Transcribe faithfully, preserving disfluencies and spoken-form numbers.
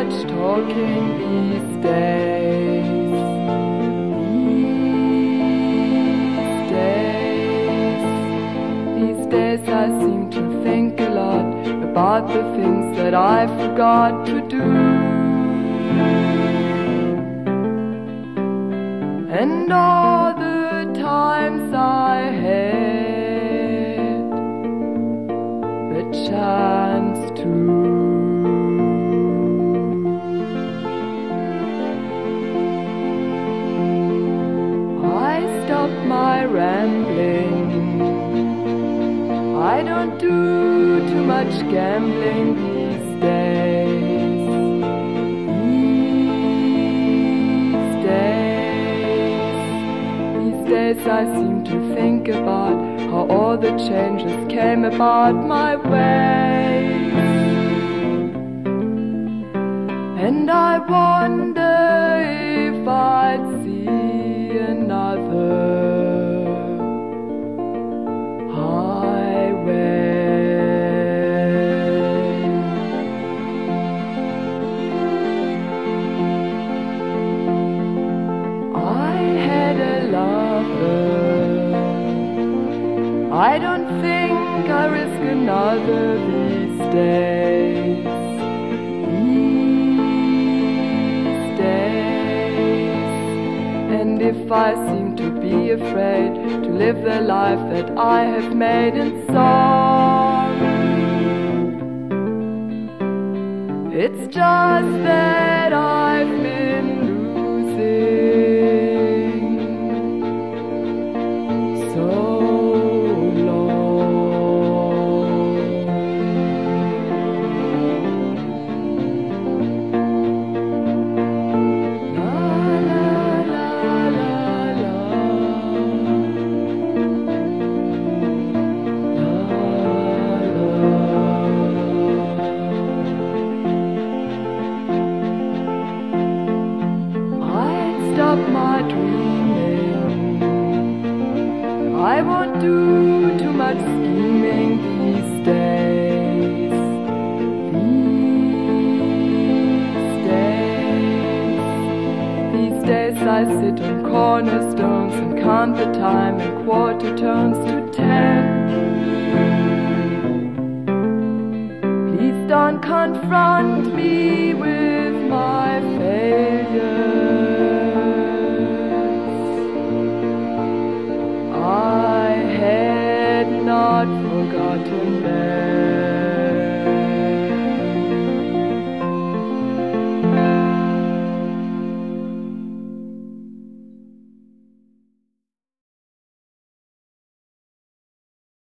much talking these days. These days, these days I seem to think a lot about the things that I forgot to do. And all the times I had the chance to. I stop my rambling. I don't do too much gambling these days. These days, these days I seem to think about how all the changes came about my way. And I wonder if I'd see another I don't think I risk another these days. These days. And if I seem to be afraid to live the life that I have made in sorrow, it's just that I've been losing so. Stop my dreaming. I won't do too much scheming these days. These days, these days I sit on cornerstones and count the time in quarter tones to ten. Please don't confront me with my failure. I had not forgotten them.